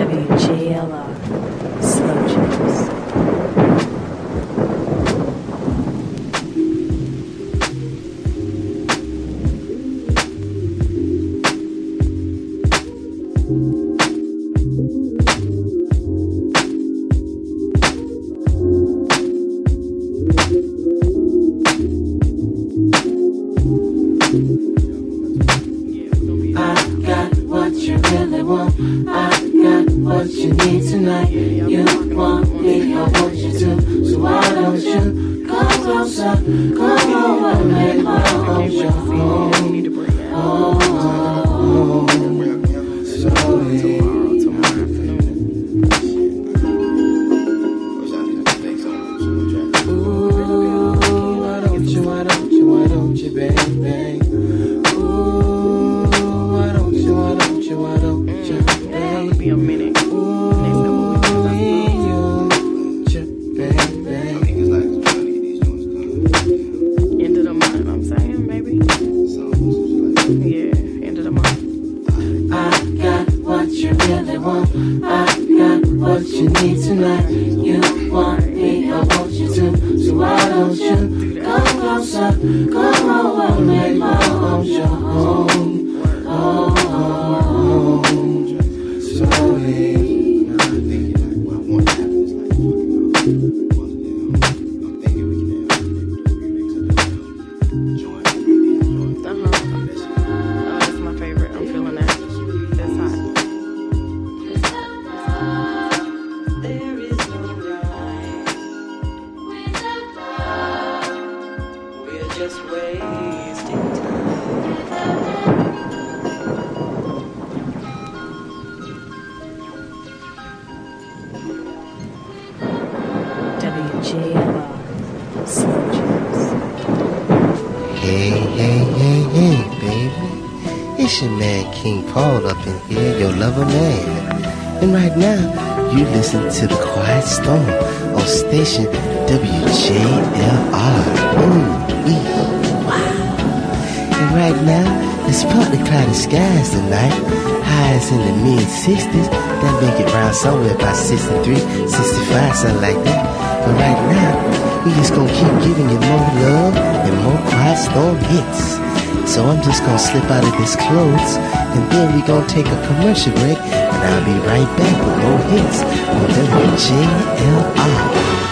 WGLR Slow Jams. What you need tonight, you want me, I want you to. So why don't you come closer, come over and make my home your home. Oh, slowly. Ooh, why don't you, baby? Ooh, why don't you, baby? Be a minute. End of the month, I'm saying, maybe. Yeah, end of the month. I got what you really want. I got what you need tonight. You want me, I want you to. So why don't you come closer, come over, make my home your home. Oh, slowly. WGLR Slow Jams. Hey, baby. It's your man King Paul up in here, your lover man. And right now, you listen to The Quiet Storm on station WJLR. Wow. And right now, it's partly cloudy skies tonight. Highs in the mid-60s. That make it round somewhere about 63, 65, something like that. But right now, we just gonna keep giving you more love and more Quiet Storm hits. So I'm just gonna slip out of this clothes, and then we gonna take a commercial break, and I'll be right back with more hits on WJLR.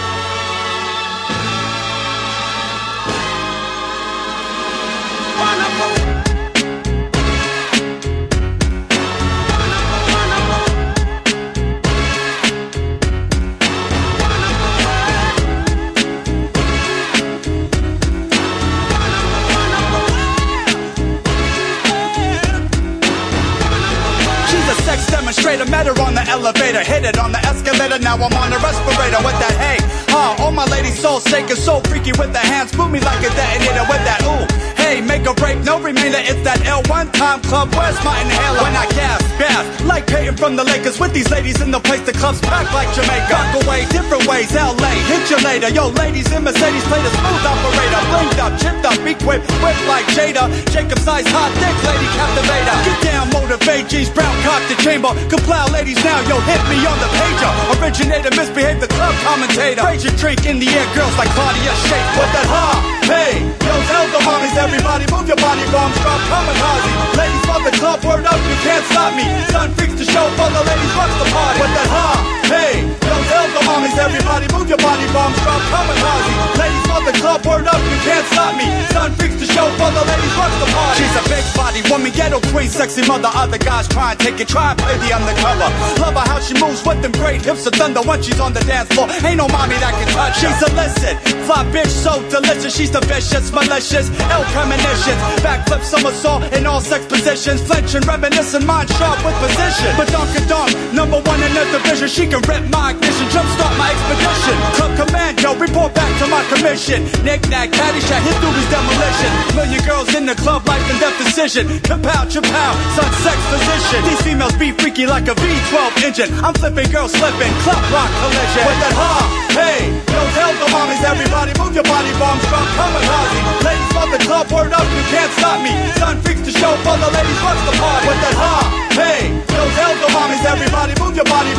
Met her on the elevator, hit it on the escalator, now I'm on the respirator with that hey, all my ladies soul shaking, so freaky with the hands, move me like a detonator with that ooh, hey, make a break, no remainder, it's that L1 time club, where's my inhaler? When I gas, like Peyton from the Lakers, with these ladies in the place, the club's packed like Jamaica, rock away, different ways, LA, hit you later, yo ladies in Mercedes, play the smooth operator, blinked up, chipped up, equipped, whipped like Jada, Jacob size hot dick, lady captivator, get down, motivate, G's brown, cock the chamber, comply ladies now, yo, hit me on the pager. Originator, misbehave, the club commentator. Raise your drink in the air, girls like Claudia shake. What that hey, yo, tell the homies, everybody, move your body, bombs drop, kamikaze. Ladies love the club, word up, you can't stop me. Sun freaks the show, for the ladies rocks the party. What that hey, yo, tell the homies, everybody, move your body, bombs drop, kamikaze. Ladies love the club, word up, you can't stop me. Sun freaks the show, for the ladies rocks the party. She's a big body woman, ghetto queen, sexy mother. Other guys try and take it, try and play the undercover. Love her how she moves with them great hips of thunder when she's on the dance floor. Ain't no mommy that can touch her. She's illicit, fly bitch, so delicious. She's the vicious, malicious, ill premonitions. Backflip, somersault in all sex positions. Flinching, reminiscing, mind sharp with position. But donk, number one in the division. She can rip my ignition, jumpstart my expedition. Club commando, report back to my commission. Knick-knack, caddyshack, hit Doobie's demolition. Million girls in the club, life and death decision. Kapow, chapow, sun sex position. These females be freaky like a V12 engine. I'm flipping, girls slipping, club rock collision. With that hey, yo, tell the homies, everybody, move your body, bombs drop, kamikaze. Ladies love the club, word up, you can't stop me. Sun freaks the show, for the ladies rocks the party. With that hey, yo, tell the homies, everybody, move your body,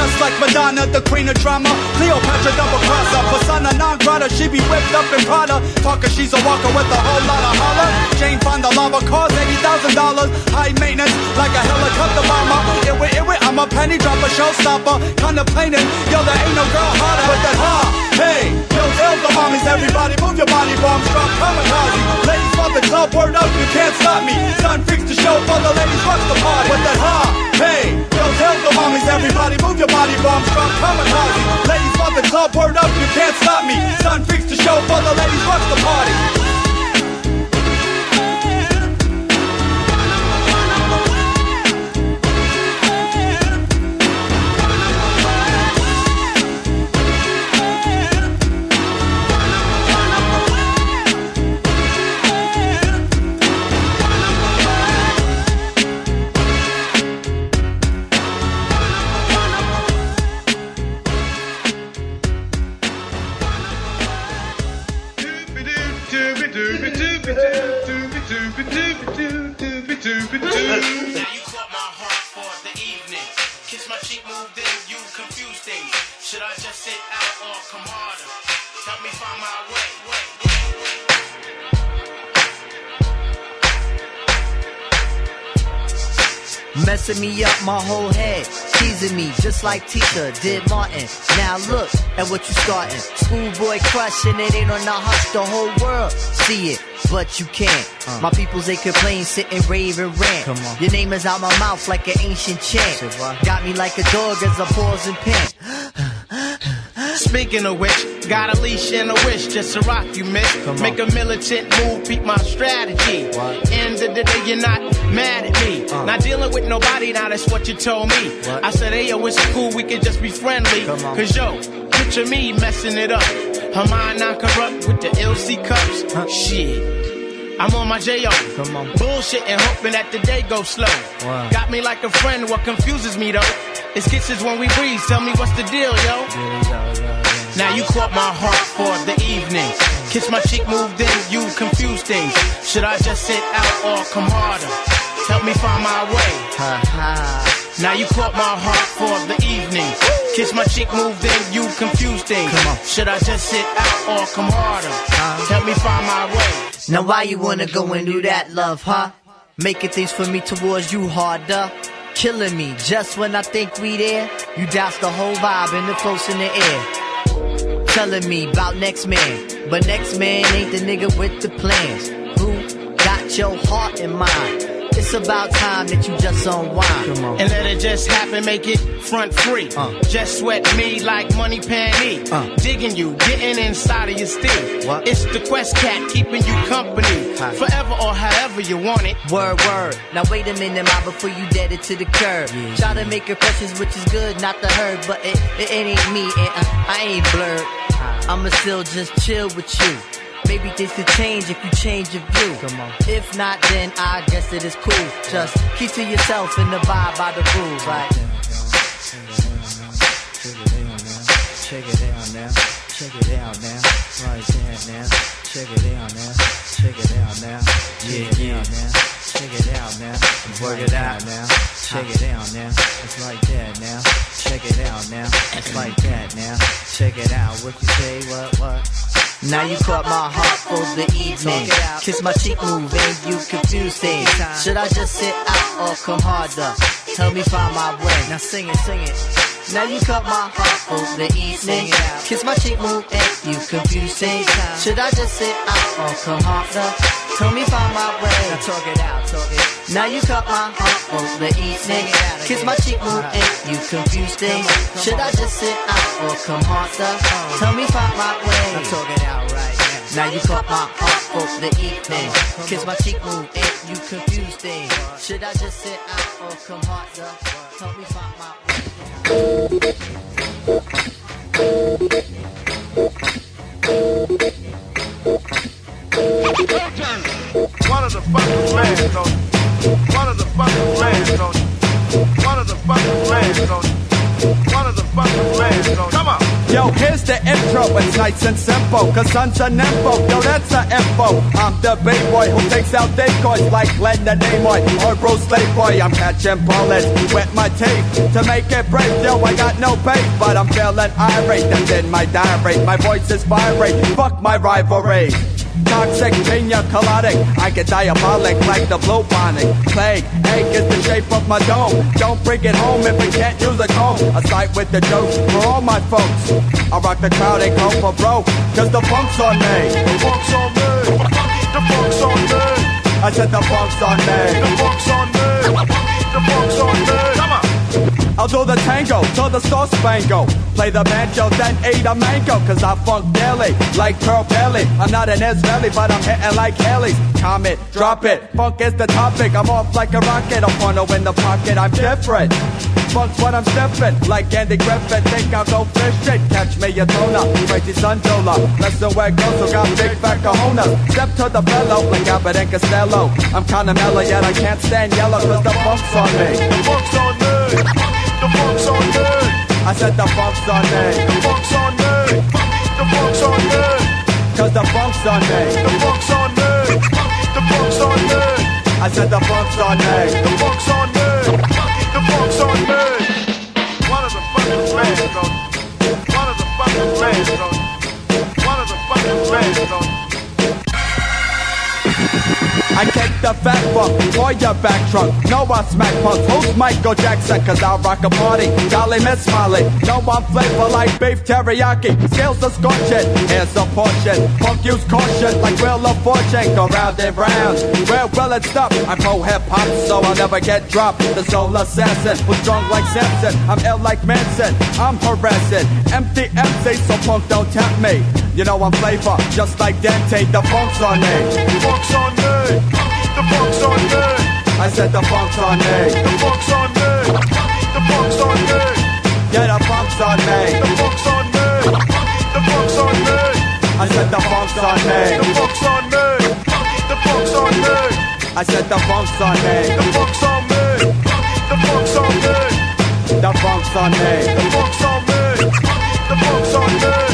just like Madonna, the queen of drama. Cleopatra double crosser, persona non grata. She be whipped up in Prada. Talker, she's a walker with a whole lot of holler. Jane Fonda lava cause $80,000. High maintenance like a helicopter bomber. It, I'm a penny dropper, showstopper. Contemplating, yo, there ain't no girl hotter with that ha. Hey, yo, tell the mommies, everybody move your body, bomb strong kamikaze. Ladies want the club, word up, you can't stop me. Sun freaks the show for the ladies, rock the party with that ha. Hey, yo, tell the mommies, everybody move your body, bomb strong kamikaze. Ladies want the club, word up, you can't stop me. Sun freaks the show for the ladies, rock the party. Now you caught my heart for the evening. Kiss my cheek, move, then you confuse things. Should I just sit out or come harder? Help me find my way. Messing me up my whole head, teasing me just like Tika did Martin. Now look at what you starting. Schoolboy crushing it ain't on the hush, the whole world see it, but you can't. My peoples they complain, sit and rave and rant. Your name is out my mouth like an ancient chant. Got me like a dog as I pause and pant. Speaking of which, got a leash and a wish just to rock you, miss. Make a militant move, beat my strategy. End of the day, you're not mad at me. Not dealing with nobody, now that's what you told me. I said, hey, yo, it's cool, we can just be friendly. Cause yo, picture me messing it up. Her mind not corrupt with the LC cups. Shit, I'm on my J.O. Bullshit and hoping that the day goes slow. Got me like a friend, what confuses me though? It's kisses when we breathe, tell me what's the deal, yo? Now you caught my heart for the evening. Kiss my cheek, move, then you confuse things. Should I just sit out or come harder? Help me find my way. Now you caught my heart for the evening. Kiss my cheek, move, then you confuse things. Should I just sit out or come harder? Help me find my way. Now why you wanna go and do that, love, huh? Making things for me towards you harder. Killing me just when I think we there. You douse the whole vibe and the close in the air. Telling me about next man, but next man ain't the nigga with the plans. Who got your heart in mind? It's about time that you just unwind. And let it just happen, make it front free. Just sweat me like money panty. Digging you, getting inside of your steel. It's the Quest Cat keeping you company. Forever or however you want it. Word. Now wait a minute, ma, before you dead it to the curb. Try to make impressions, which is good, not the herd. But it ain't me, and I ain't blurred. I'ma still just chill with you. Maybe things could change if you change your view. If not, then I guess it is cool. Just keep to yourself and abide by the rules, right? Check it out now. Check it out now. Right there now. Check it out now. Check it out now. Yeah. Check it out now. Work it out now. Check it out now. It's like that now. Check it out now. It's like that now. Check it out. What you say? What? Now you caught my heart for the evening. Kiss my cheek, move, and you confuse things. Should I just sit out or come harder? Help me find my way. Now sing it. Now you caught my heart for the evening. Kiss my cheek, move, and you confuse things. Should I just sit out or come harder? Help me find my way. Now talk it out. Now you caught my heart for the evening. Kiss my cheek, move, and you confuse things. Should I just sit out or come harder? Tell me find my way. Now talk it out right now. Now you caught my heart for the evening. Kiss my cheek, move, and you confuse things. Should I just sit out or come harder? Tell me find my way. One of the fucking man, don't you? One of the fucking man, don't you? One of the fucking man, don't you? One of the fucking man, don't you? Come on. Yo, here's the intro, it's nice and simple, cause son's an info, yo, that's a info. I'm the big boy who takes out decoys like Glenn the Nimoy or Bruce Playboy. I'm catching bullets with my teeth to make it break. Yo, I got no bait, but I'm feeling irate. And in my diary, my voice is vibrate. Fuck my rivalry. Toxic, pina coladic, I get diabolic like the bubonic plague. Egg is the shape of my dome. Don't bring it home if we can't use a comb. A sight with the jokes for all my folks. I rock the crowd, ain't go for broke, cause the funk's on me. The funk's on me. The funk's on me. I said the funk's on me. The funk's on me. The funk's on me. Come on. I'll do the tango till the star spangle. Play the banjo, then eat a mango. Cause I funk daily, like Pearl Pelly. I'm not an Israeli, but I'm hitting like Haley's. Comet, drop it, funk is the topic. I'm off like a rocket, a funnel in the pocket. I'm different, funk's what I'm stepping. Like Andy Griffith, think I'll go fishing. Catch me a tuna, crazy sundola. Listen where it goes, so got big fat cojones. Step to the fellow, like Abbott and Costello. I'm kinda mellow, yet I can't stand yellow. Cause the funk's on me. The funk's on me. The funk's on me. I said the funk's on me. The funk's on me. The funk's on me. Cause the funk's on me. The funk's on me. The funk's on me. I said the funk's on me. The funk's on me. The funk's on me. One of the fucking flags goes. One of the fucking flags goes. One of the fucking flags goes. I take the fat funk for your back trunk. No, I smack punks. Who's Michael Jackson? Cause I'll rock a party. Dolly Miss Molly. No, I'm flavor like beef teriyaki. Scales are scorching. Here's a portion. Funk use caution like Wheel of Fortune. Go round and round. Where will it stop? I'm pro hip hop, so I'll never get dropped. The soul assassin who's strong like Samson. I'm ill like Manson. I'm harassing. Empty MC, so punk don't tempt me. You know I'm flavor, just like Dante. The funk's on me. The funk's on me. The funk's on me. I said the funk's on me. The funk's on me. The funk's on me. Yeah, the funk's on me. The funk's on me. The funk's on me. I said the funk's on me. The funk's on me. The funk's on me. I said the funk's on me. The funk's on me. The funk's on me. The funk's on me. The funk's on me. The funk's on me.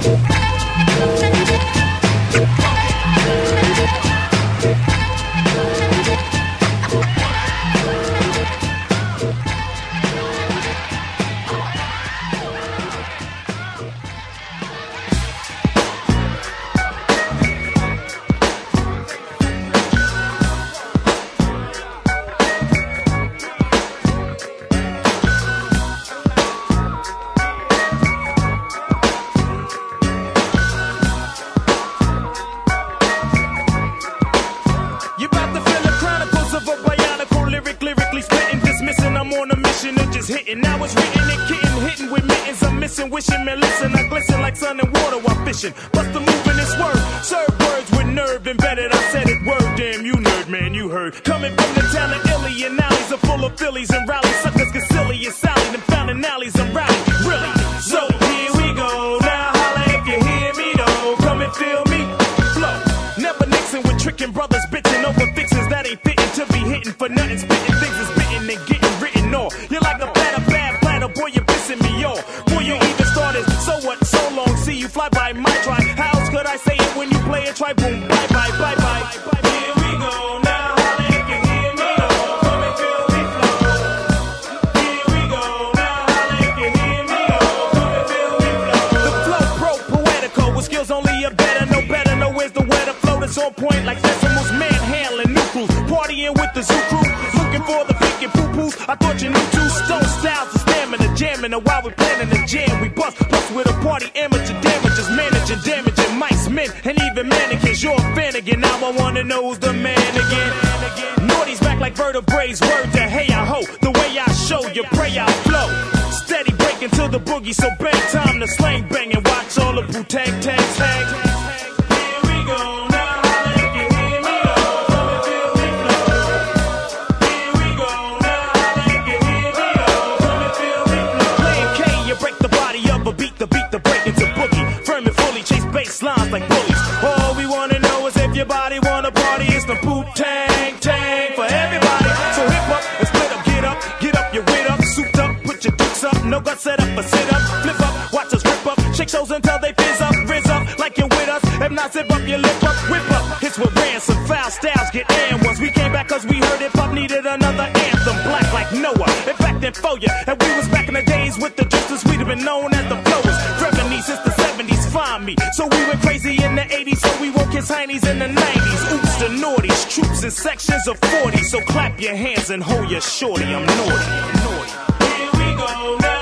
Hitting, now it's written and kitten, hitting with mittens. I'm missing, wishing, man, listen. I glisten like sun and water while fishing. Bust the move in this word, serve words with nerve embedded. I said it word, damn you nerd, man, you heard. Coming from the town of Illy, and alleys are full of Phillies and rallies. Suckers get silly and Sally, them found in alleys and rally. Really? So here we go. Now holla if you hear me though. Come and feel me. Flow. Never mixing with tricking brothers, bitching over fixes that ain't fitting to be hitting for nothing. Spitting things is bitten and getting written off. You're like a bad platter, boy, you're pissing me off. Boy, you even started, so what, so long, see you fly by my try. How else could I say it when you play it? Try boom, bye, bye, bye, bye. Here we go, now holla if you hear me, oh, come and feel me flow. Here we go, now holla if you hear me, oh, come and feel me flow. The flow pro poetical, with skills only a better, know where's the weather flow that's on point like decimals, manhandling new crews, partying with the zoo crew, looking for the pink and poo-poos. I thought you knew two stone styles of stamina, jamming, and while we planning the jam, we bust with a party, amateur damages, managing, damaging mice, men, and even mannequins. You're a fan again, now I wanna know who's the man again. Naughty's back like vertebrae, word to hey I ho, the way I show you pray I flow. Steady breaking to the boogie, so bang time to slang bang and watch all the boo tag. Here we go. Lines like bullies. All we wanna know is if your body wanna party. It's the Wu-Tang for everybody. So hip up and split up, get up, your wit up, souped up, put your dukes up, no guts set up, but sit up, flip up, watch us rip up, chose until they fizz up, rizz up like you're with us. If not, zip up your lip up, whip up. Hits with ransom, foul styles get and ones. We came back cause we heard hip hop needed another anthem. Black like Noah, in fact, then for ya. And we was back in the days with the drifts, we'd have been known as the flowers. Revenue since the 70s, find me. So we went crazy in the 80s, so we woke his heinies in the 90s. Oops, the naughties, troops in sections of 40. So clap your hands and hold your shorty, I'm naughty. Here we go now.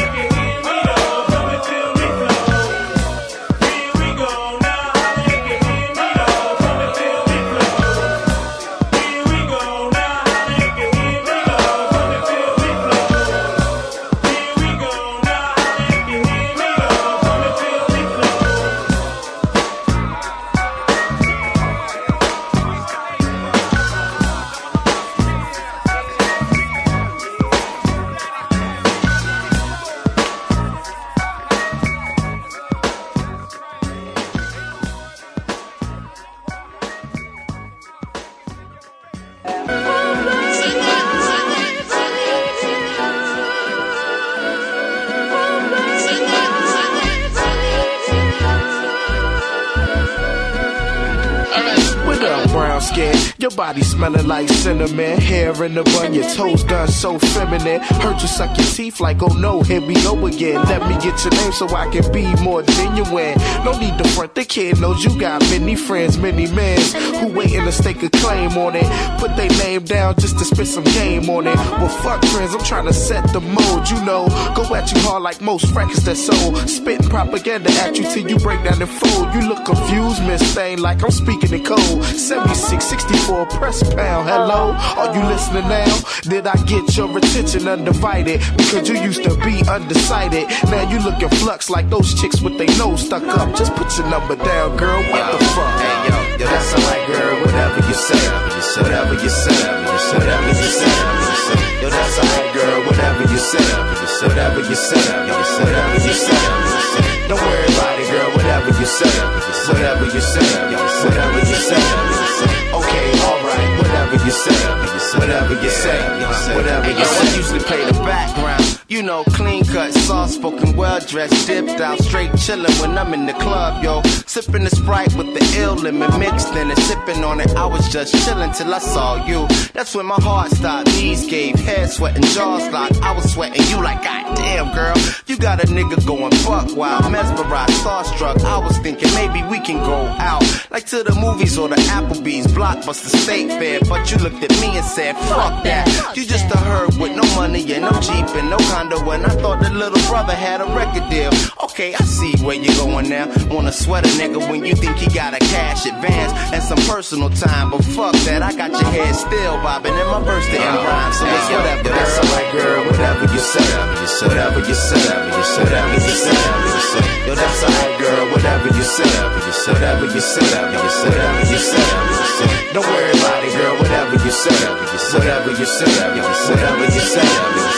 Your body smelling like cinnamon, hair in the bun, your toes done so feminine. Heard you suck your teeth like, oh no, here we go again. Let me get your name so I can be more genuine. No need to front, the kid knows you got many friends, many men who waiting to stake a claim on it. Put their name down just to spit some game on it. Well, fuck friends, I'm trying to set the mode, you know. Go at you hard like most records that sold. Spitting propaganda at you till you break down and fold. You look confused, Miss Thing, like I'm speaking in code. 76, 64, press pound. Hello, are you listening now? Did I get your attention undivided? Because you used to be undecided. Now you looking flux like those chicks with their nose stuck up. Just put your number down, girl. What the fuck? Hey, yo, that's alright, girl. Whatever you say, whatever you say, whatever you say. Yo, that's alright, girl. Whatever you say, whatever you say, whatever you say. Don't worry about it, girl. Whatever you say, whatever you say, whatever you say. Okay, alright. Whatever you say, whatever you say, whatever you say. I usually play the background. You know, clean cut, soft spoken, well dressed, dipped out, straight chillin' when I'm in the club, yo. Sippin' the Sprite with the ill lemon mixed in it, sippin' on it. I was just chillin' till I saw you. That's when my heart stopped, knees gave, head sweating, jaws locked. I was sweating you like, God damn, girl. You got a nigga going buck wild, mesmerized, starstruck. I was thinking maybe we can go out, like to the movies or the Applebee's, Blockbuster, State Fair. But you looked at me and said, fuck that. You just a herb with no money and no Jeep and no condo, and I thought the little brother had a record deal. Okay, I see where you're going now. Wanna sweat a nigga when you think he got a cash advance and some personal time, but fuck that, I got your head still bobbing and my verse didn't rhyme, so it's whatever, girl. That's alright, girl, whatever you say, whatever you say, whatever you say. Yo, that's alright, girl, whatever you say, whatever you say, whatever you say. Don't worry about it, girl, whatever you say, whatever you say, whatever you say.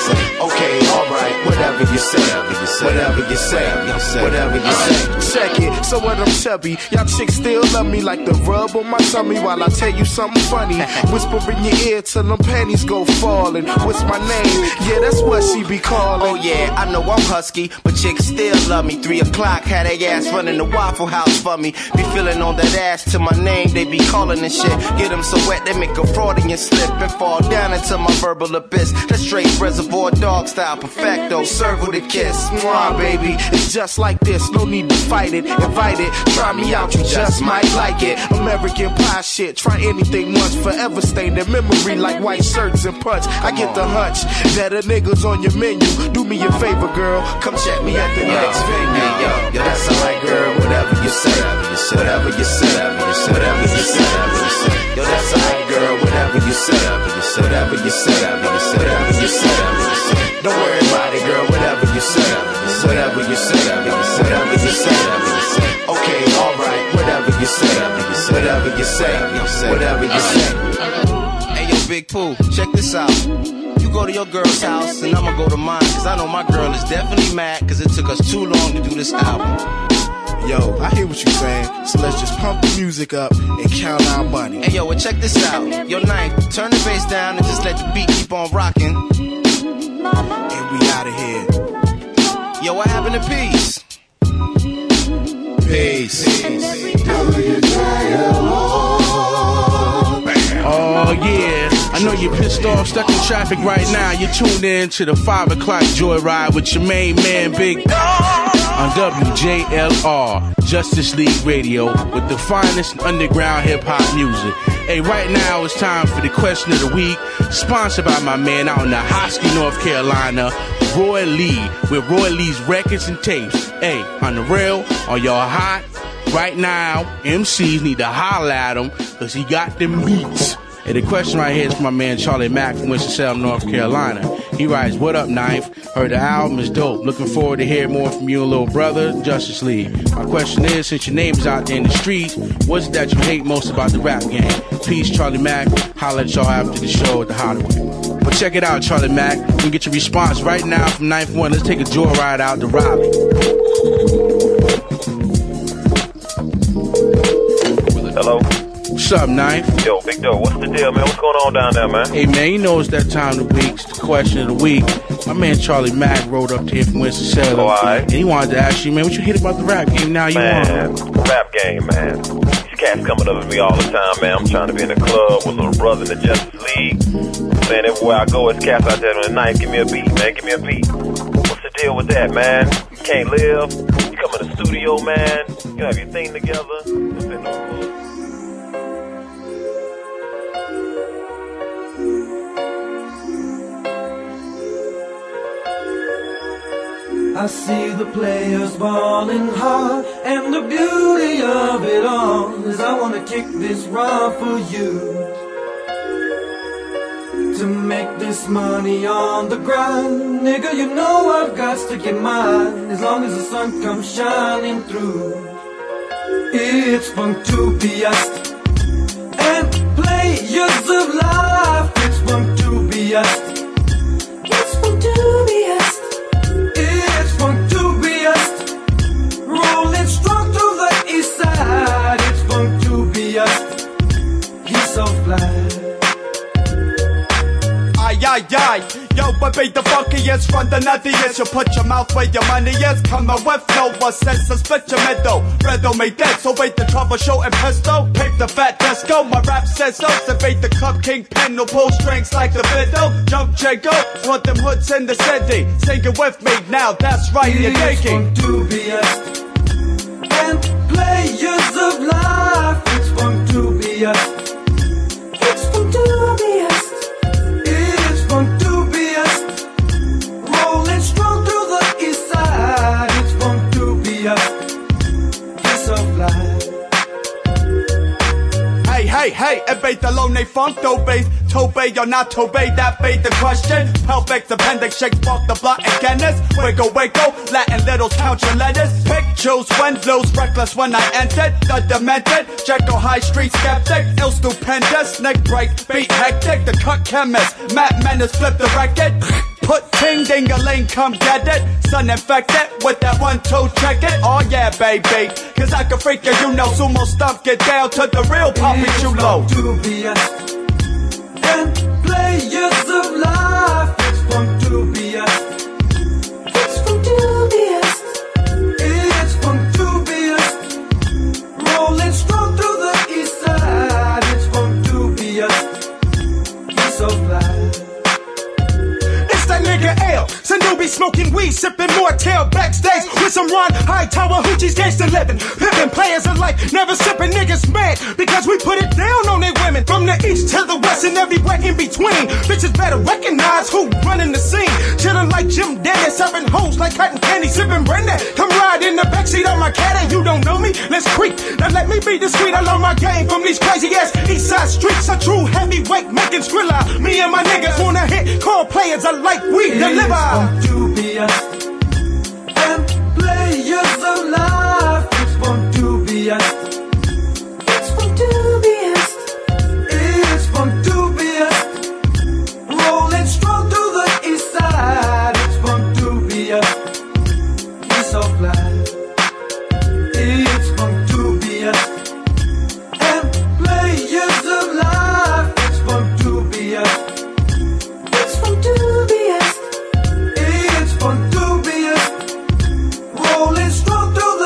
Okay, alright, whatever you say, whatever you say, whatever you say. Check it, so what, I'm chubby. Y'all chicks still love me like the rub on my tummy while I tell you something funny. Whisper in your ear till them panties go falling. What's my name? Yeah, that's what she be calling. Oh yeah, I know I'm husky, but chicks still love me. 3 o'clock, had they ass running the Waffle House for me. Be feeling on that ass to my name, they be calling and shit. Get them so wet, they make a Freudian slip and fall down into my verbal abyss. That's straight Reservoir Dog style, perfecto, circle the kiss. Mwah, baby, it's just like this, no need to fight it. Invite it, try me out, you just might like it. American Pie shit, try anything once, forever stain their memory like white shirts and punch. I get the hunch that a nigga's on your menu. Do me a favor, girl, come check me at the next venue. Yo, that's alright, girl, whatever you say, whatever you say, whatever you say. Yo, that's alright, girl, whatever you say, whatever you say, whatever you say. Don't worry about it, girl, whatever you say, whatever you say, whatever you say. Okay, alright, whatever you say, whatever you say, whatever you say. Hey, yo, Big Pooh, check this out. You go to your girl's house and I'ma go to mine, cause I know my girl is definitely mad cause it took us too long to do this album. Yo, I hear what you're saying, so let's just pump the music up and count our money. Hey yo, well check this out. Yo, Knife, turn the bass down and just let the beat keep on rocking. And we out of here. Yo, what happened to Peace? Peace. Oh yeah, I know you're pissed off, stuck in traffic right now. You're tuned in to the 5 o'clock Joyride with your main man, Big Dog, on WJLR, Justice League Radio, with the finest underground hip-hop music. Hey, right now it's time for the question of the week, sponsored by my man out in the Hosky, North Carolina, Roy Lee, with Roy Lee's Records and Tapes. Hey, on the rail, are y'all hot? Right now, MCs need to holler at him, cause he got them beats. And the question right here is from my man Charlie Mack from Winston-Salem, North Carolina. He writes, what up, Knife? Heard the album is dope. Looking forward to hearing more from you and little brother, Justice League. My question is, since your name is out there in the streets, what's it that you hate most about the rap game? Peace, Charlie Mack. Holler at y'all after the show at the Hollywood. But check it out, Charlie Mack. You can get your response right now from 9th One. Let's take a joyride out to Raleigh. Hello? What's up, Knife? Yo, Big Doe, what's the deal, man? What's going on down there, man? Hey, man, you know it's that time of the week. It's the question of the week. My man Charlie Mack rode up to here from Winston-Salem. Oh, all right. And he wanted to ask you, man, what you hit about the rap game now? Man, rap game, man. These cats coming up at me all the time, man. I'm trying to be in the club with little brother in the Justice League. Man, everywhere I go, it's cats out there with a knife. Give me a beat, man. Give me a beat. What's the deal with that, man? You can't live. You come in the studio, man. You have your thing together. It's been no good. I see the players balling hard, and the beauty of it all is I wanna kick this rod for you. To make this money on the grind, nigga, you know I've got to get mine, as long as the sun comes shining through. It's fun to be us, and players of life. It's fun to be us. It's fun to be us. It's fun to be us, rolling strong through the east side. It's fun to be us, he's so fly. Ay, ay, ay, yo, but be the funkiest from the nuttiest. You put your mouth where your money is. Coming with no one sense to split your middle. Riddle me dead, so wait the troubleshoot and pistol. Pick the fat disco, my rap says so. Debate the club king pen, no pull strings like the fiddle. Jump Jago, want them hoods in the city. Sing it with me now, that's right, you're digging. It's fun to be us, and players of life. It's fun to be us. It's fun to be us. It's fun to be us, rolling strong through the east side. It's fun to be us, he's so fly. Hey, hey, hey, evade the lone funk, Tobe, Tobe or not Tobe, that bait the question. Pelvic, appendix, shake, spark the block and Guinness. Wiggle, wiggle, Latin littles, count your letters. Pick, choose, when, lose, reckless when I entered. The demented, Jekyll High Street skeptic. Ill stupendous, neck break, beat hectic. The cut chemist, Matt Menace, flip the record. Put ting-ding-a-ling, come get it. Sun infected with that 1-2, check it. Oh yeah, baby, cause I can freak you know. Sumo stuff, get down to the real Poppy Chulo. It's fun to be us, and players of life. It's fun to be us. It's fun to be us. It's fun to be us, rolling strong through the east side. It's fun to be us, he's so fly. That nigga L, Sandu be smoking weed, sipping more tail backstage with some Ron Hightower hoochies, gangsta living, pimping players alike, never sipping niggas mad because we put it down on they women from the east to the west and everywhere in between. Bitches better recognize who running the scene, chilling like Jim Dandy, serving hoes like cotton candy, sipping brandy. Come ride in the backseat of my cat and you don't know me. Let's creep. Now let me be discreet. I learned my game from these crazy ass east side streets. A true heavyweight making Skrilla. Me and my niggas wanna hit, call players alike. We deliver. It's fun to be us, and players of life. It's fun to be us. It's fun to be us. It's fun to be us, rolling strong through the east side. It's fun to be us, he's so fly. It's fun to be us, and players of life. It's fun to be us. It's fun to be us. It's fun to be us, rolling strong through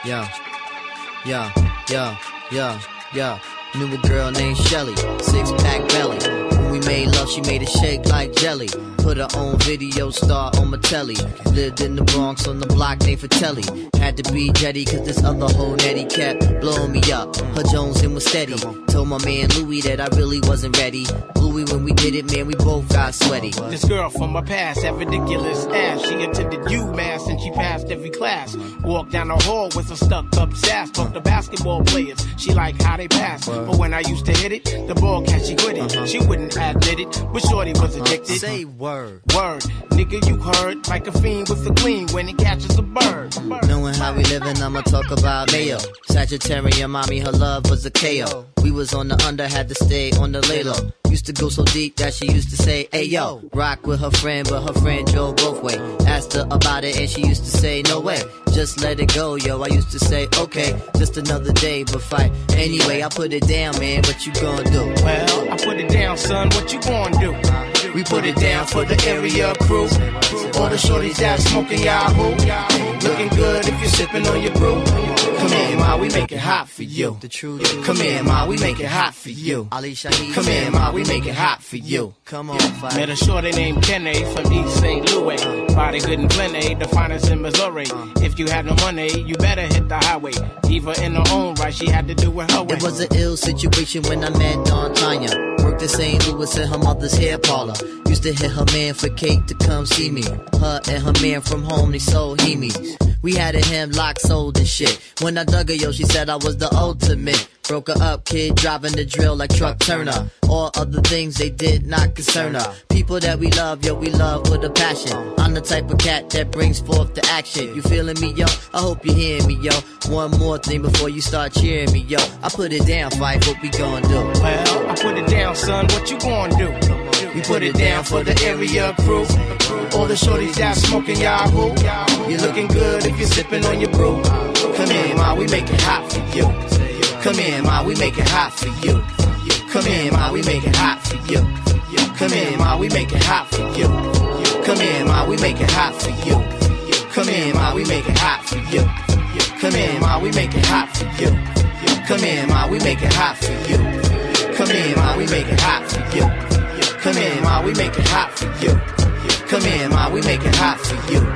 Knew a girl named Shelly, 6-pack belly. When we made love, she made it shake like jelly. Put her own video star on my telly. Lived in the Bronx on the block named Fratelli. Had to be jetty cause this other hoe Nettie kept blowing me up. Her Jones and was steady. Told my man Louis that I really wasn't ready. Louis, when we did it, man, we both got sweaty. This girl from my past had ridiculous ass. She attended UMass and she passed every class. Walked down the hall with some stuck up sass. Talked to basketball players, she liked how they pass. But when I used to hit it, the ball catch she quit it. She wouldn't admit it, but shorty was addicted. Say word. Word, nigga, you heard. Like a fiend with a gleam when it catches a bird. Knowing how we living, I'ma talk about Mayo. Sagittarian mommy, her love was a KO. We was on the under, had to stay on the lay low. Used to go so deep that she used to say, hey yo, rock with her friend, but her friend drove both way. Asked her about it and she used to say, no way, just let it go, yo. I used to say, okay, just another day, but fight. Anyway, I put it down, man, what you gonna do? Well, I put it down, son, what you gonna do? We put it down for the area crew. All the shorties that smoking Yahoo. Looking good if you're sipping on your brew. Come here, ma, we make it hot for you. Come here, ma, we make it hot for you. Come here, ma, we make it hot for you. Come on, met a shorty named Kenny from East St. Louis. Body good and plenty, the finest in Missouri. If you had no money, you better hit the highway. Eva in her own right, she had to do it her way. It was an ill situation when I met Dawn Tanya. Worked at St. Louis in her mother's hair parlor. Used to hit her man for cake to come see me. Her and her man from home, they sold hemies. We had a him locked, sold and shit. When I dug her, yo, she said I was the ultimate. Broke her up, kid, driving the drill like Truck Turner. All other things, they did not concern her. People that we love, yo, we love with a passion. I'm the type of cat that brings forth the action. You feeling me, yo? I hope you hearing me, yo. One more thing before you start cheering me, yo. I put it down, fight, what we gonna do? Well, I put it down, son, what you gonna do? We put it down for the area crew. All the shorties that smoking Yahoo. You're looking good if you're sipping on your brew. Come here, ma, we make it hot for you. Come here, ma, we make it hot for you. Come here, ma, we make it hot for you. Come here, ma, we make it hot for you. Come here, ma, we make it hot for you. Come here, ma, we make it hot for you. Come here, ma, we make it hot for you. Come here, ma, we make it hot for you. Come here, ma, we make it hot for you. Come here, ma, we make it hot for you. Come here, ma, we make it hot for you.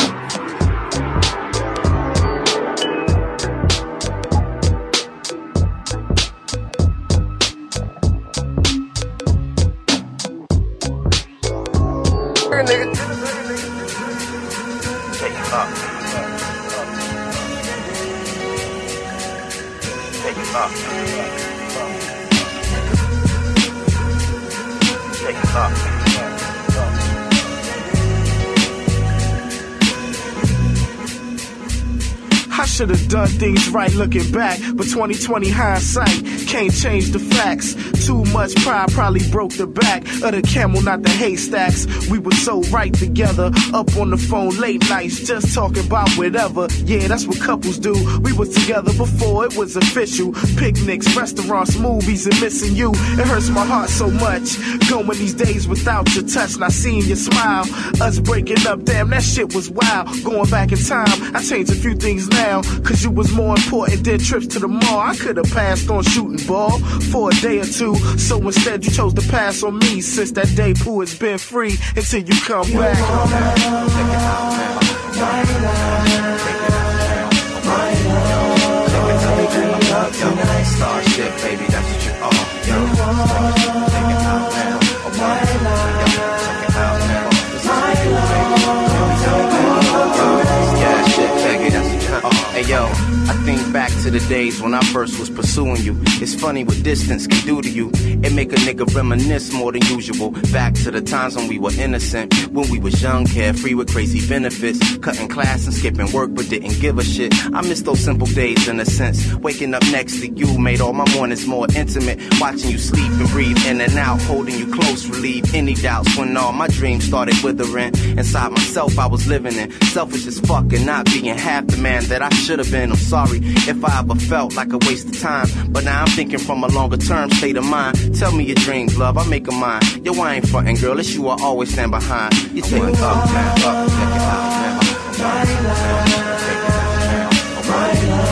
Nigga. Take it up. Take it up. Take it up. I should have done things right looking back, but 2020 hindsight can't change the facts. Too much pride probably broke the back of the camel, not the haystacks. We were so right together, up on the phone late nights, just talking about whatever. Yeah, that's what couples do. We was together before it was official. Picnics, restaurants, movies, and missing you. It hurts my heart so much, going these days without your touch, not seeing your smile. Us breaking up, damn, that shit was wild. Going back in time, I changed a few things now, cause you was more important than trips to the mall. I could've passed on shooting ball for a day or two, so instead you chose to pass on me. Since that day, Pooh has been free until you come back. Starship, baby, that's what you are. Yo, take it out now. Yeah, shit, take it, that's what you are. Hey, yo, I think back to the days when I first was pursuing you. It's funny what distance can do to you. It make a nigga reminisce more than usual. Back to the times when we were innocent, when we was young, carefree with crazy benefits, cutting class and skipping work but didn't give a shit. I miss those simple days in a sense. Waking up next to you made all my mornings more intimate. Watching you sleep and breathe in and out, holding you close, relieve any doubts when all my dreams started withering. Inside myself I was living in, selfish as fuck and not being half the man that I should have been. I'm sorry if I ever felt like a waste of time, but now I'm thinking from a longer term state of mind. Tell me your dreams, love, I'll make 'em mine. Yo, I ain't frontin', girl, it's you I always stand behind. You take it up, man, up, take it out, man.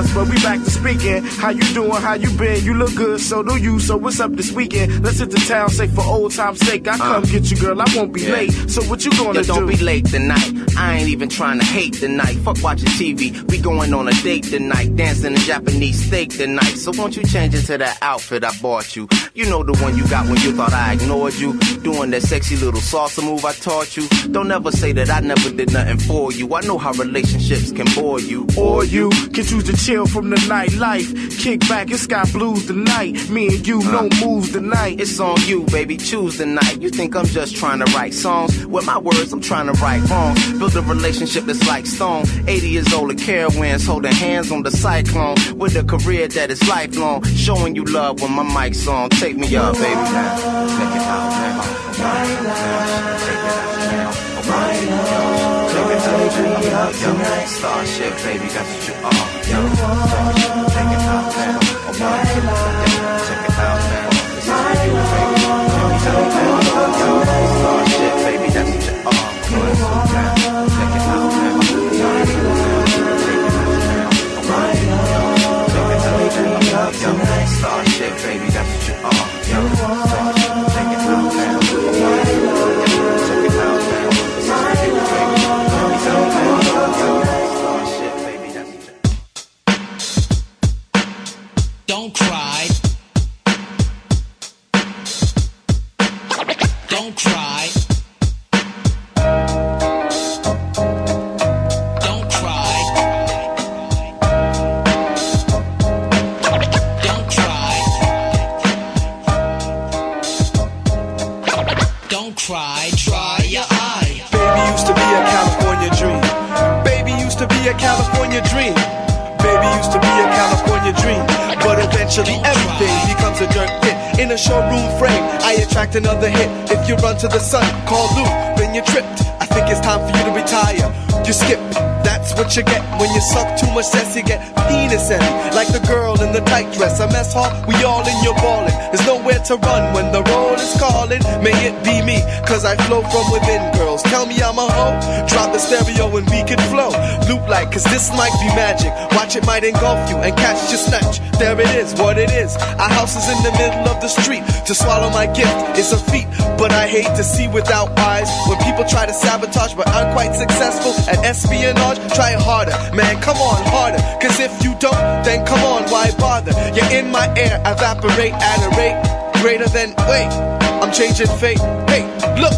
months, but we back to speaking. How you doing? How you been? You look good, so do you. So what's up this weekend? Let's hit the town, say for old time's sake. I come get you, girl. I won't be late. So what you gonna do? Don't be late tonight. I ain't even trying to hate tonight. Fuck watching TV. We going on a date tonight. Dancing a Japanese steak tonight. So won't you change into that outfit I bought you? You know the one you got when you thought I ignored you. Doing that sexy little salsa move I taught you. Don't ever say that I never did nothing for you. I know how relationships can bore you. Or you can choose to chill from the nightlife. Kick back and sky blues tonight. Me and you, no moves tonight. It's on you, baby, choose the night. You think I'm just trying to write songs? With my words, I'm trying to right wrongs. Build a relationship that's like stone. 80 years old, a Carowinds holding hands on the Cyclone. With a career that is lifelong. Showing you love when my mic's on. Take me up, baby, now. Take it out now. Take it out now. Take it out now. Starship, baby, got what you are. Starship, take it out now. Check it out now. This is for you, baby. Starship, baby, that's what you are. Check it out now. Starship, baby, that's what you are. Starship, take it out now. Check it out now. This is for you, baby. Starship, baby, that's what you are. Don't cry. Don't cry. Don't cry. Don't cry. Don't cry. Dry your eye. Baby used to be a California dream. Baby used to be a California dream. Baby used to be a California dream. But eventually everything becomes a dirt pit. In a showroom frame, I attract another hit. If you run to the sun, call Luke, then you tripped. I think it's time for you to retire. You skip, that's what you get. When you suck too much cess, you get penis envy. Like the girl in the tight dress. A mess hall, we all in your ballin'. There's nowhere to run when the roll is calling. May it be me, cause I flow from within, girls. Tell me I'm a hoe, drop the stereo and we can flow. Loop like, cause this might be magic. Watch it might engulf you and catch your snatch. There it is, what it is. Our house is in the middle of the street. To swallow my gift is a feat, but I hate to see without eyes. When people try to sabotage but aren't quite successful at espionage, try harder, man, come on, harder. Cause if you don't, then come on, why bother? You're in my air, evaporate at a rate greater than, wait, I'm changing fate. Hey, look,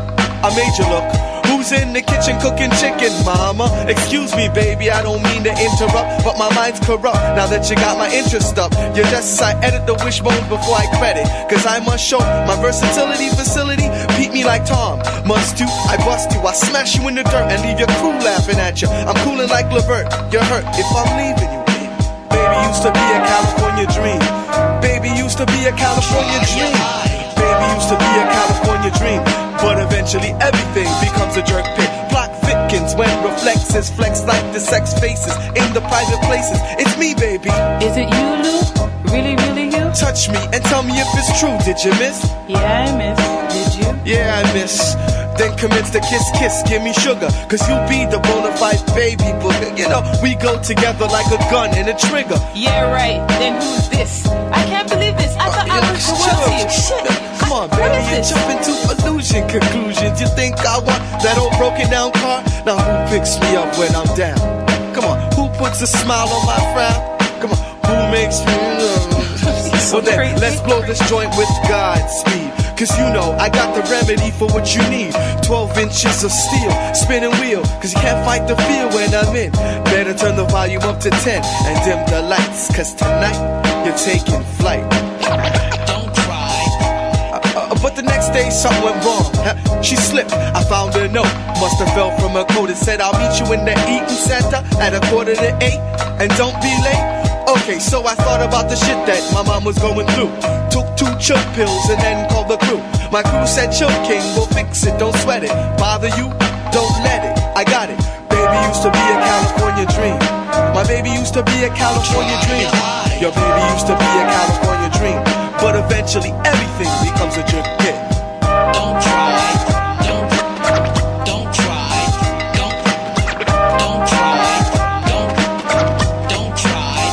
I made you look. Who's in the kitchen cooking chicken, mama? Excuse me, baby, I don't mean to interrupt, but my mind's corrupt now that you got my interest up. You just, I edit the wishbone before I credit, cause I must show my versatility facility. Beat me like Tom, must you, I bust you, I smash you in the dirt and leave your crew laughing at you. I'm coolin' like Levert, you're hurt if I'm leaving you. Baby used to be a California dream. Baby used to be a California dream. Baby used to be a California dream. But eventually everything becomes a jerk pit. Plot thickens when reflexes flex like the sex faces in the private places. It's me, baby. Is it you, Lou? Really, really you? Touch me and tell me if it's true. Did you miss? Yeah, I missed. Did you? Yeah, I miss. Then commence the kiss, give me sugar. Cause you be the bona fide baby booger. You know, we go together like a gun and a trigger. Yeah, right. Then who's this? I can't believe this. I thought I was the world to you. Shit. Come on, baby, you jump into illusion conclusions. You think I want that old broken down car? Now who picks me up when I'm down? Come on, who puts a smile on my frown? Come on, who makes me so then, let's blow this joint with Godspeed. Cause you know, I got the remedy for what you need. 12 inches of steel, spinning wheel. Cause you can't fight the feel when I'm in. Better turn the volume up to 10 and dim the lights. Cause tonight, you're taking flight. Don't cry. But the next day, something went wrong. She slipped, I found her note. Must have fell from her coat. It said, I'll meet you in the eating center at 7:45. And don't be late. Okay, so I thought about the shit that my mom was going through. Took 2 chill pills and then called the crew. My crew said, chill king, we'll fix it, don't sweat it. Bother you? Don't let it, I got it. Baby used to be a California dream. My baby used to be a California dream. Your baby used to be a California dream. But eventually everything becomes a jerk pit. Don't try. Don't try.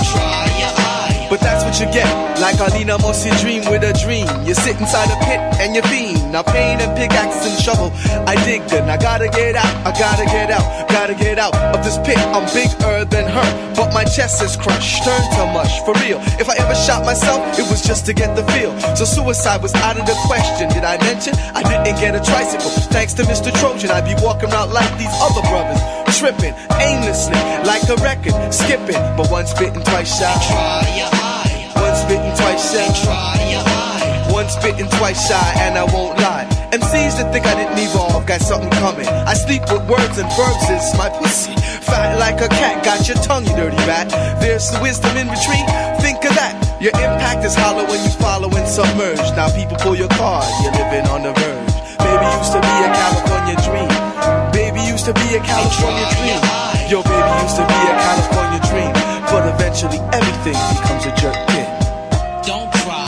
I must you dream with a dream. You sit inside a pit and you fiend. Now pain and pickaxe and shovel, I dig then. I gotta get out, I gotta get out, gotta get out of this pit. I'm bigger than her, but my chest is crushed. Turn to mush, for real. If I ever shot myself, it was just to get the feel. So suicide was out of the question. Did I mention I didn't get a tricycle? Thanks to Mr. Trojan, I'd be walking around like these other brothers, tripping aimlessly like a record, skipping. But once bitten, twice shy. Try your eye. Once bitten, twice shy. Try your eye. Once bitten, twice shy, and I won't lie. MCs that think I didn't evolve got something coming. I sleep with words and verbs is my pussy. Fat like a cat, got your tongue, you dirty rat. There's the wisdom in retreat, think of that. Your impact is hollow when you follow and submerge. Now people pull your card, you're living on the verge. Baby used to be a California dream. Baby used to be a California dream. Yo, baby used to be a California dream. But eventually everything becomes a jerk kid. Don't cry.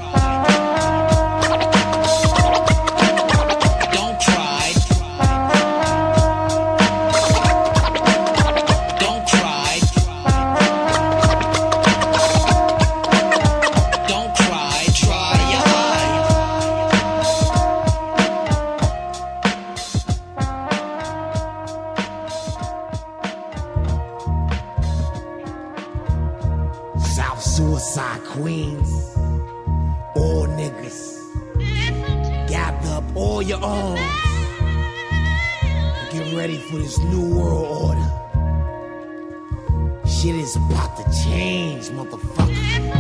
Don't cry. Don't cry. Don't cry. Try your eye. South Suicide Queens, all niggas, gather up all your arms, and get ready for this new world order. Shit is about to change, motherfucker.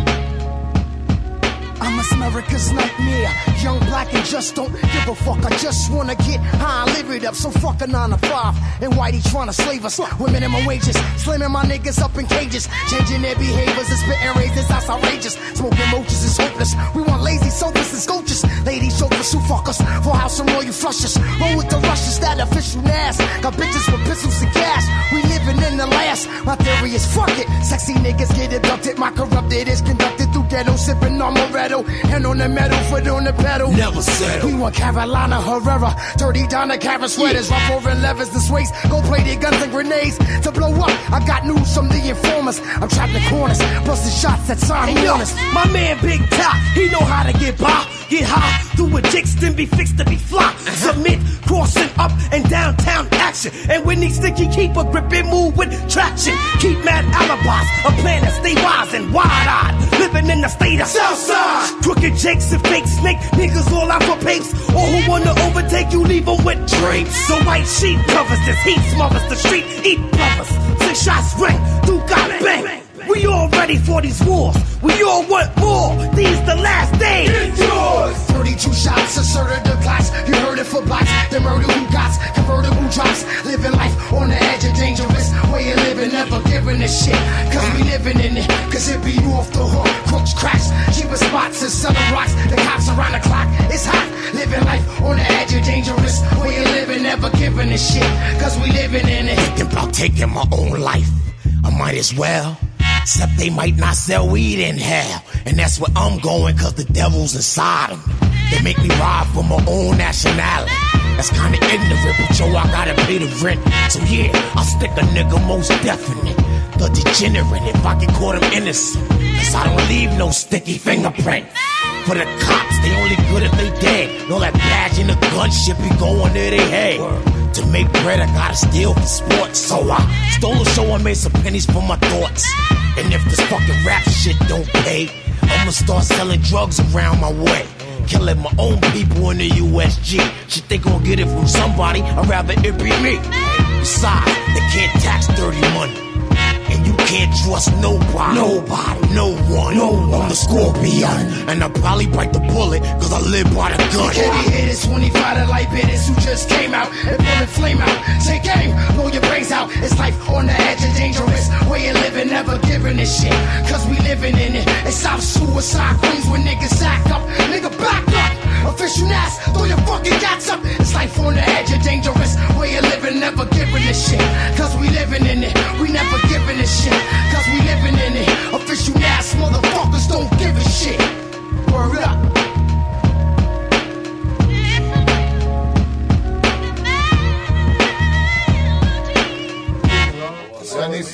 I'm America's nightmare, young, black, and just don't give a fuck. I just wanna get high and live it up. So fuck a 9 to 5 and Whitey tryna slave us with minimum wages, slamming my niggas up in cages, changing their behaviors and spitting razors. That's outrageous. Smoking roaches is hopeless. We want lazy sofas and sculptures, ladies chauffeurs who fuck us for house and royal flushes. Roll with the rushes, that official ass. Got bitches with pistols and cash. We living in the last. My theory is fuck it. Sexy niggas get abducted. My corrupted is conducted through ghetto, sipping on Moretto. Hand on the metal, foot on the pedal. Never settle. We want Carolina Herrera, dirty Donna Cara sweaters, rough over levers and sways, gold plated guns and grenades to blow up. I got news from the informers. I'm trapped in corners, busting shots at Simon Jonas. My man Big Top, he know how to get by, get high, do a dicks, then be fixed to be fly. Submit, crossing up and downtown action. And when he sticky, keep a grip and move with traction. Keep mad alibis, a plan to stay wise and wide-eyed. Living in the state of Southside. Crooked jakes and fake snake niggas all out for papes. All who wanna overtake you, leave them with drapes. So white sheet covers this heat, smothers the street, eat brothers. 6 shots ring, through got bang. We all ready for these wars. We all want more. These the last days. It's yours. 32 shots, asserted the class. You heard it for blacks. The murder who got convertible drops. Living life on the edge of dangerous. Way of living, never giving a shit. Cause we living in it. Cause it be you off the hook. Crooks crash. Cheapest spots and selling rocks. The cops around the clock. It's hot. Living life on the edge of dangerous. Way of living, never giving a shit. Cause we living in it. Thinking about taking my own life. I might as well. Except they might not sell weed in hell. And that's where I'm going, cause the devil's inside them. They make me rob for my own nationality. That's kinda ignorant, but yo, I gotta pay the rent. So yeah, I'll stick a nigga most definite. The degenerate, if I get caught, I'm innocent. Cause I don't leave no sticky fingerprint. For the cops, they only good if they dead. And all that badge and the gun shit be going to their head. To make bread, I gotta steal for sports. So I stole a show and made some pennies for my thoughts. And if this fucking rap shit don't pay, I'ma start selling drugs around my way. Killing my own people in the USG. Shit, they gon' get it from somebody, I'd rather it be me. Besides, they can't tax dirty money. And you can't trust nobody. Nobody. No one. No one. I'm the Scorpion. And I'll probably bite the bullet, cause I live by the gun. Heavy hitters, 25 to light bitters who just came out and bullet flame out. Take aim, blow your brains out. It's life on the edge of dangerous. Way of living, never giving a shit. Cause we living in it. It's South Suicide Queens when niggas sack up. Nigga back up. Official ass, throw your fucking gats up. It's life on the edge of dangerous. Way of living, never giving a shit. Cause we living in it. We never giving a shit. Cause we living in it. Official ass motherfuckers don't give a shit. Word up.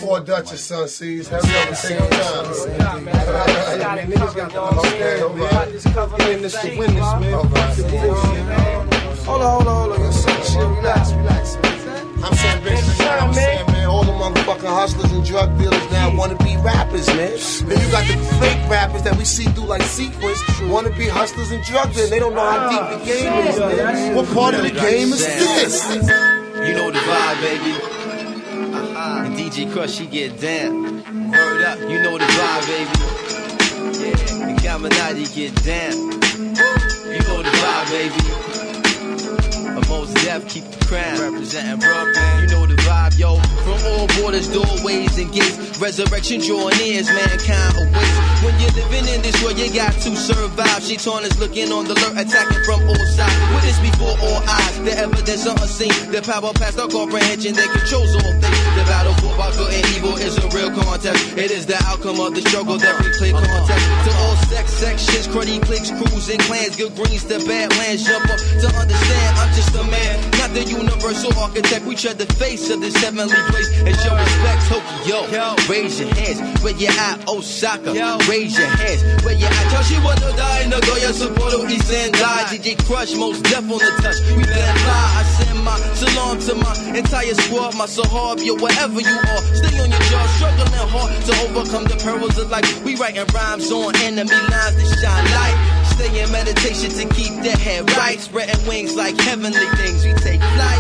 before Dutchess, son, sees. Hurry up and take your time. Niggas got the okay, alright. In this to win this, man. Hold on. Shit, relax. I'm saying, man, all the motherfucking hustlers and drug dealers now want to be rappers, man. Then you got the fake rappers that we see through like Sequence, want to be hustlers and drug dealers. They don't know how deep the game is, man. What part of the game is this? You know the vibe, baby. And DJ Crush, he get down. Word up, you know the vibe, baby. Yeah, and Caminati get down. You know the vibe, baby. Most Def keep the crown. Representing Brooklyn. You know the vibe, yo. From all borders, doorways, and gates. Resurrection drawing near as mankind awaits. When you're living in this world, you got to survive. Shaitan is looking on the alert, attacking from all sides. Witness before all eyes, the evidence unseen. The power past our comprehension that controls all things. The battle for good and evil is a real contest. It is the outcome of the struggle that we play contest. To all sections, cruddy cliques, crews, and clans. Good greens to bad lands. Jump up to understand, I'm just a man, not the universal architect. We tread the face of this heavenly place and show respect. Tokyo, raise your hands where you at. Osaka, raise your hands where you at. Toshi wanna die, Nagoya, Sapporo, East and die. DJ Crush, most deaf on the touch. We been fly. I send my salam to my entire squad, my sahab, yo, wherever you are. Stay on your job, struggling hard to overcome the perils of life. We writing rhymes on enemy lines that shine light. Stay in meditation to keep the head right. Spreading wings like heavenly things. We take flight.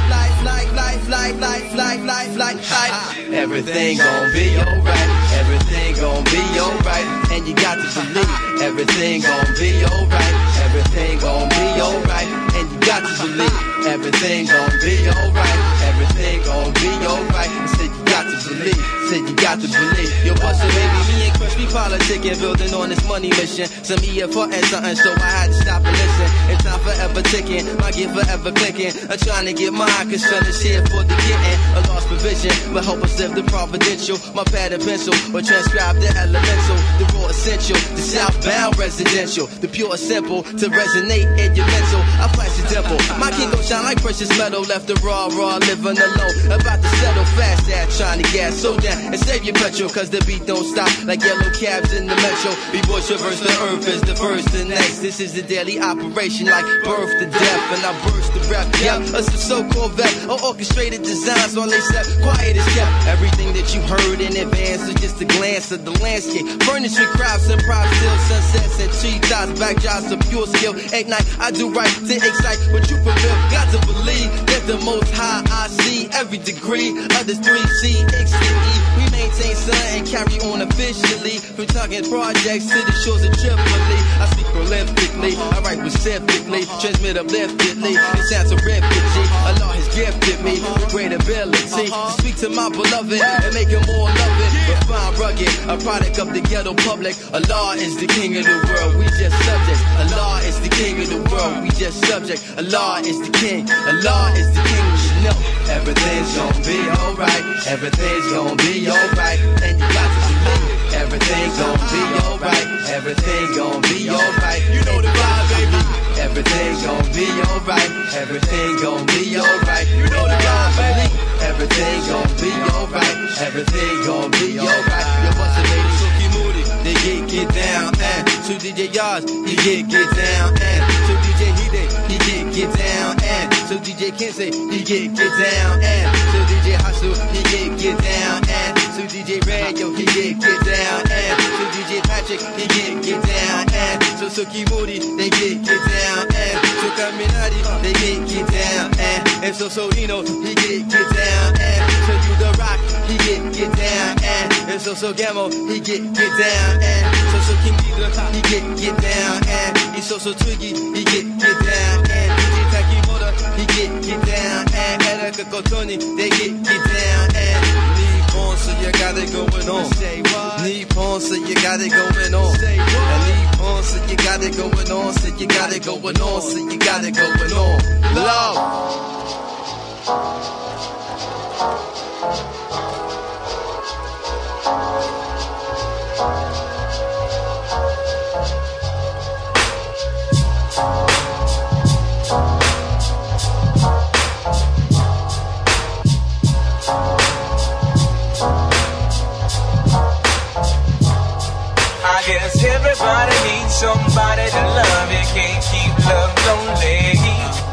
Everything gon' be alright. Everything gon' be alright. And you got to believe everything gon' be alright. Everything gon' be alright. And you got to believe everything gon' be alright. Everything gon' be alright. Said you got to believe. Said you got to believe. Yo, what's up, baby? Me and Crush be politicking, building on this money mission. Some EFR and something, so I had to stop and listen. And time forever ticking, my gift forever clicking. I'm trying to get mine, cause son is here for the getting. A lost provision, but help us live the providential. My pad and pencil, or transcribe the elemental. The raw essential, the southbound residential. The pure simple, to resonate in your mental. I flash your temple, my king gon' shine like precious metal. Left the raw, living alone. About to settle fast, trying to gas so down. And save your petrol, cause the beat don't stop. Like yellow cabs in the metro. Before traverse the earth is the first and next. This is a daily operation like birth to death. And I burst the rap, yeah, us the so-called vet. Or orchestrated designs on they set. Quiet is kept. Everything that you heard in advance was just a glance of the landscape. Furnished with crowds and prop still sunsets and tree tops. Backdrops of pure skill. At night, I do right to excite what you fulfill. Got to believe that the most high I see every degree of this 3C, XCE. We maintain sun and carry on officially. From talking projects to the shores of Tripoli. I speak prolifically, I write specifically, transmit upliftedly. It sounds terrific, G. Allah has gifted me with great ability to speak to my beloved and make him more loving. Refined, rugged, a product of the ghetto public. Allah is the king of the world, we just subjects. Allah is the king of the world, we just subject. Allah is the king, Allah is the king. You should know everything's gonna be alright. Everything's gonna be alright. And you got to believe everything's gonna be alright. Everything's gonna be alright. You know the vibe, baby. Everything's gonna be alright. Everything's gonna be alright. You know the vibe, baby. Everything's gonna be alright. Everything's gonna be alright. Yo, what's the baby? Suki Moody, they get down. And to DJ Yaz, he get down. And to DJ Hide, he get down. And to DJ Kinsey, he get down. And to DJ Hasu, he get down. And to DJ Red, yo, he get down. And to DJ Patrick, he get down. And to Suki Moody, they get down. And to Caminati, they get down. And so Solino, he get down. And to You The Rock, he get down. And so Gammo, he get down. And so King Ghidra, he get down. And so Twiggy, he get down. And DJ Takimoto, he get down. And Erika Kotoni, they get down. And Nippon, so you got it going on. Say what? Nippon, so you got it going on. Say what? And Nippon, so you got it going on. So you got it going on. So you got it going on. Love.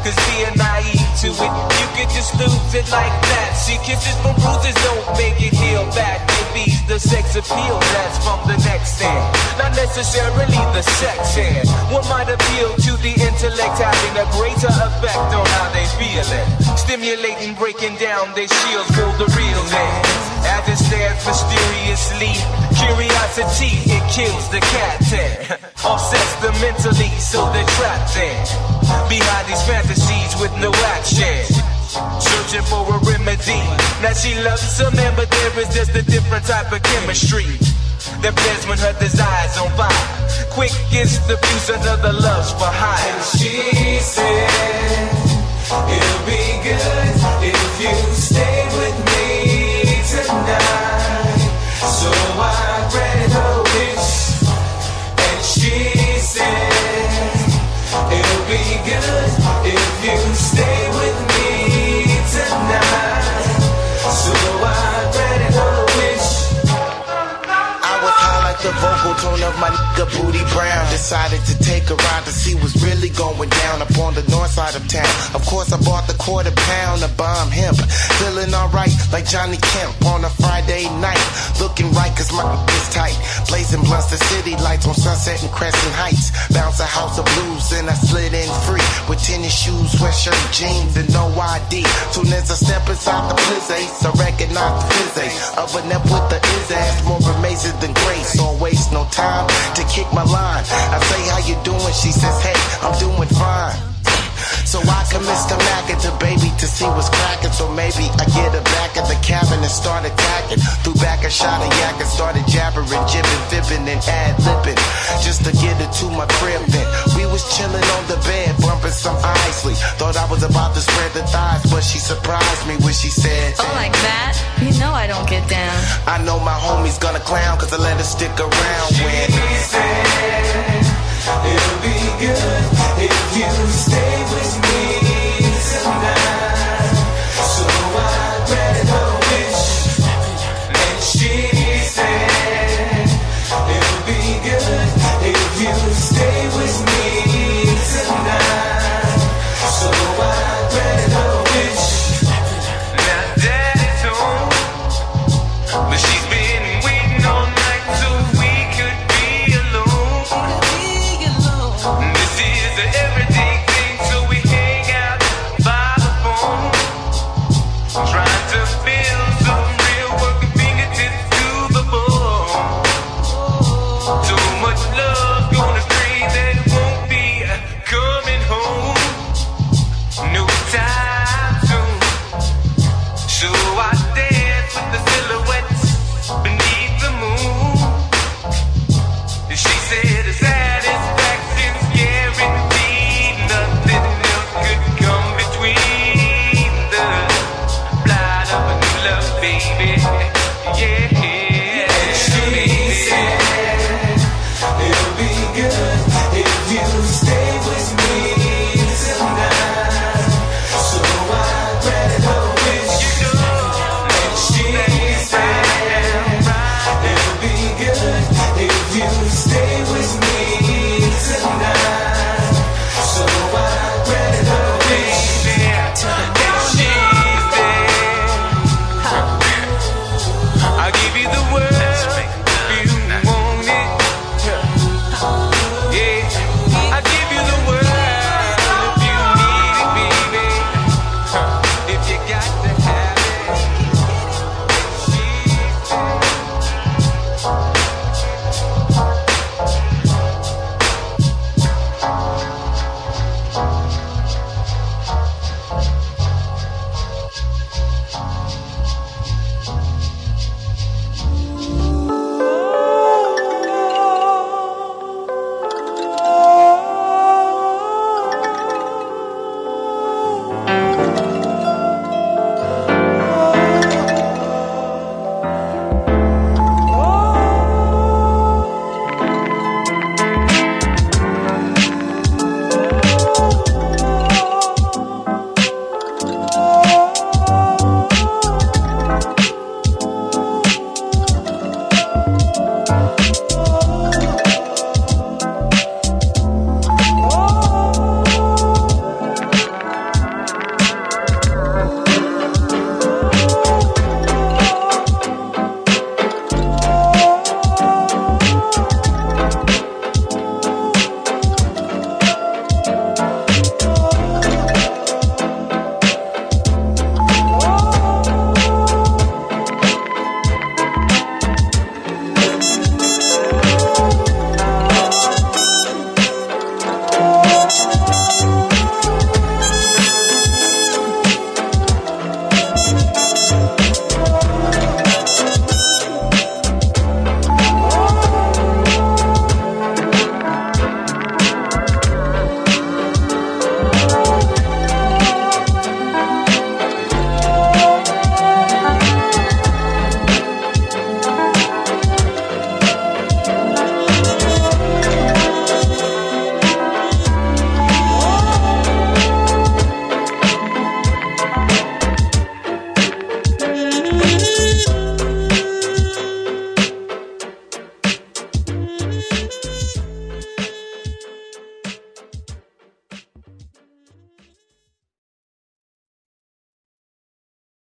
Cause being naive to it, you can just lose it like that. See, kisses from bruises don't make it heal back. Maybe the sex appeal that's from the next end, not necessarily the sex end. What might appeal to the intellect, having a greater effect on how they feel it. Stimulating, breaking down their shields for the real man. As it stands mysteriously, curiosity, it kills the cat then. Obsessed them mentally, so they're trapped in behind these fantasies with no action. Searching for a remedy. Now she loves a man, but there is just a different type of chemistry that plays when her desire's on fire. Quick gets the fuse, another love's for hire. And she said, it'll be good if you stay with me tonight. So I read her wish, and she said, it'll be good if you stay with me tonight. So I read her wish. I was high like the vocal tone of my nigga Booty Brown. Decided to take a ride to see what's really going down up on the north side of town. Of course I bought the £quarter-pound of bomb hemp. Feeling alright like Johnny Kemp on a Friday night. Looking right cause my is tight. Blazing blunts the city lights on Sunset and Crescent Heights. Bounce a house of blues and I slid in free. With tennis shoes, sweatshirt, jeans and no ID. Soon as I step inside the place, I recognize the physics of a nip with the is ass. More amazing than grace. Don't waste no time to kick my line. I say how you doing, she says hey, I'm doing fine. So I commenced to Mac at the baby to see what's cracking. So maybe I get her back at the cabin and start attacking. Threw back a shot of yak and started jabbering, jibbing, fibbing and ad-libbing just to get her to my crib then. We was chilling on the bed, bumping some Isley. Thought I was about to spread the thighs, but she surprised me when she said, oh, like that? You know I don't get down. I know my homie's gonna clown cause I let her stick around when she said, it'll be good if you stay with me